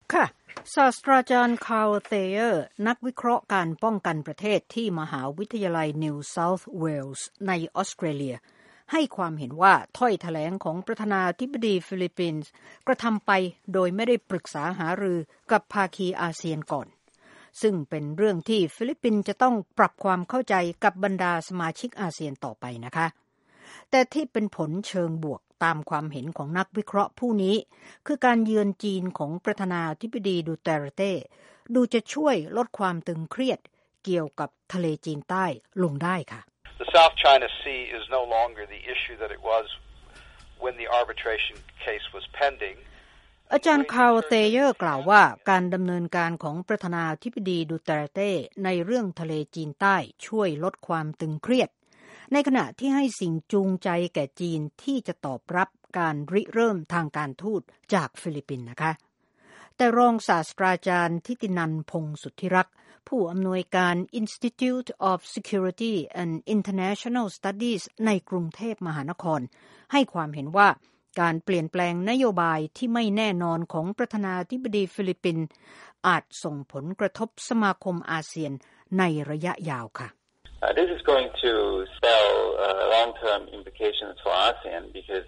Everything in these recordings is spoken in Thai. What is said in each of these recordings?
ค่ะศาสตราจารย์คาร์ล เทเยอร์นักวิเคราะห์การป้องกันประเทศที่มหาวิทยาลัยนิวเซาท์เวลส์ในออสเตรเลียให้ความเห็นว่าถ้อยแถลงของประธานาธิบดีฟิลิปปินส์กระทำไปโดยไม่ได้ปรึกษาหารือกับภาคีอาเซียนก่อนซึ่งเป็นเรื่องที่ฟิลิปปินส์จะต้องปรับความเข้าใจกับบรรดาสมาชิกอาเซียนต่อไปนะคะแต่ที่เป็นผลเชิงบวกตามความเห็นของนักวิเคราะห์ผู้นี้คือการเยือนจีนของประธานาธิบดีดูเตเรเต้ดูจะช่วยลดความตึงเครียดเกี่ยวกับทะเลจีนใต้ลงได้ค่ะ The South China Sea is no longer the issue that it was when the arbitration case was pending. อาจารย์คาร์ล เทเยอร์กล่าวว่าการดำเนินการของประธานาธิบดีดูเตเรเต้ในเรื่องทะเลจีนใต้ช่วยลดความตึงเครียดในขณะที่ให้สิ่งจูงใจแก่จีนที่จะตอบรับการริเริ่มทางการทูตจากฟิลิปปินส์นะคะแต่รองศาสตราจารย์ทิตินันท์ พงษ์สุทธิรักษ์ผู้อำนวยการ Institute of Security and International Studies ในกรุงเทพมหานครให้ความเห็นว่าการเปลี่ยนแปลงนโยบายที่ไม่แน่นอนของประธานาธิบดีฟิลิปปินส์อาจส่งผลกระทบสมาคมอาเซียนในระยะยาวค่ะ This is going to spell long-term implications for ASEAN because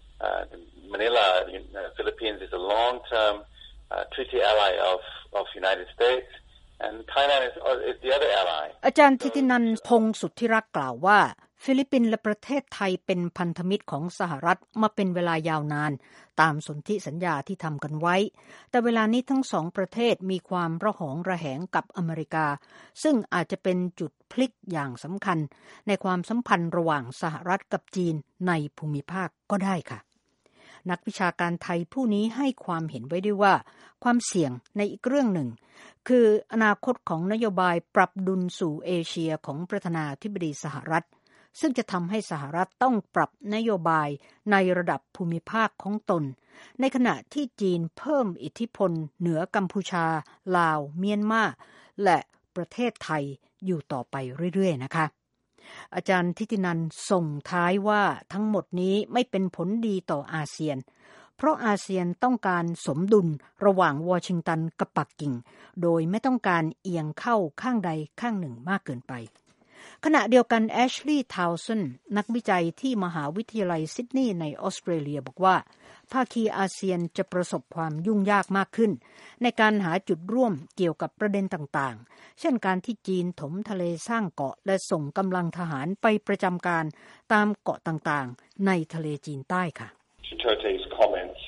Manila, Philippines is a long-term treaty ally of United States, and Thailand is the other ally. อาจารย์ทิตินันท์ พงษ์สุทธิรักษ์กล่าวว่าฟิลิปปินส์และประเทศไทยเป็นพันธมิตรของสหรัฐมาเป็นเวลายาวนานตามสนธิสัญญาที่ทำกันไว้แต่เวลานี้ทั้งสองประเทศมีความระหองระแหงกับอเมริกาซึ่งอาจจะเป็นจุดพลิกอย่างสำคัญในความสัมพันธ์ระหว่างสหรัฐกับจีนในภูมิภาคก็ได้ค่ะนักวิชาการไทยผู้นี้ให้ความเห็นไว้ด้วยว่าความเสี่ยงในอีกเรื่องหนึ่งคืออนาคตของนโยบายปรับดุลสู่เอเชียของประธานาธิบดีสหรัฐซึ่งจะทำให้สหรัฐต้องปรับนโยบายในระดับภูมิภาคของตนในขณะที่จีนเพิ่มอิทธิพลเหนือกัมพูชาลาวเมียนมาและประเทศไทยอยู่ต่อไปเรื่อยๆนะคะอาจารย์ทิตินันท์ส่งท้ายว่าทั้งหมดนี้ไม่เป็นผลดีต่ออาเซียนเพราะอาเซียนต้องการสมดุลระหว่างวอชิงตันกับปักกิ่งโดยไม่ต้องการเอียงเข้าข้างใดข้างหนึ่งมากเกินไปขณะเดียวกันแอชลีย์ ทาวสันนักวิจัยที่มหาวิทยาลัยซิดนีย์ในออสเตรเลียบอกว่าภาคีอาเซียนจะประสบความยุ่งยากมากขึ้นในการหาจุดร่วมเกี่ยวกับประเด็นต่างๆเช่นการที่จีนถมทะเลสร้างเกาะและส่งกำลังทหารไปประจำการตามเกาะต่างๆในทะเลจีนใต้ค่ะ Duterte's comments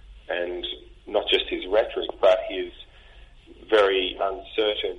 and not just his rhetoric but his very uncertain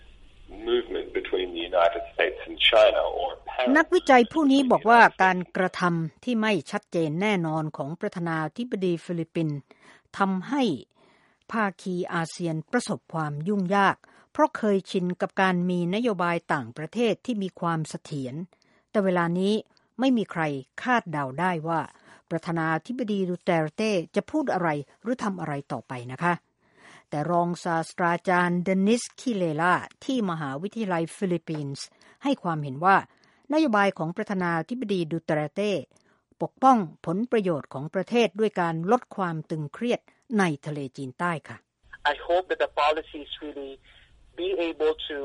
movement between the United States and China or นักวิจัยผู้นี้บอกว่าการกระทำที่ไม่ชัดเจนแน่นอนของประธานาธิบดีฟิลิปปินส์ทำให้ภาคีอาเซียนประสบความยุ่งยากเพราะเคยชินกับการมีนโยบายต่างประเทศที่มีความเสถียรแต่เวลานี้ไม่มีใครคาดเดาได้ว่าประธานาธิบดีดูเตเรเต้จะพูดอะไรหรือทำอะไรต่อไปนะคะแต่รองศาสตราจารย์เดนิส คิเลล่าที่มหาวิทยาลัยฟิลิปปินส์ให้ความเห็นว่านโยบายของประธานาธิบดีดูเตเรเต้ปกป้องผลประโยชน์ของประเทศด้วยการลดความตึงเครียดในทะเลจีนใต้ค่ะ I hope that the policies really be able to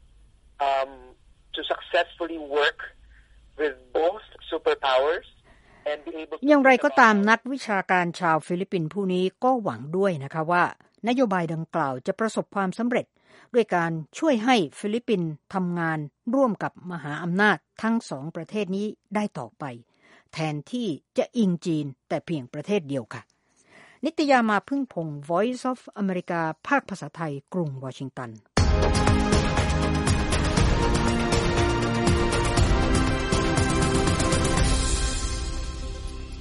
successfully work with both superpowers and be able to อย่างไรก็ตามนักวิชาการชาวฟิลิปปินส์ผู้นี้ก็หวังด้วยนะคะว่านโยบายดังกล่าวจะประสบความสำเร็จด้วยการช่วยให้ฟิลิปปินส์ทำงานร่วมกับมหาอำนาจทั้งสองประเทศนี้ได้ต่อไปแทนที่จะอิงจีนแต่เพียงประเทศเดียวค่ะนิตยามาพึ่งพงษ์ Voice of America ภาคภาษาไทยกรุงวอชิงตัน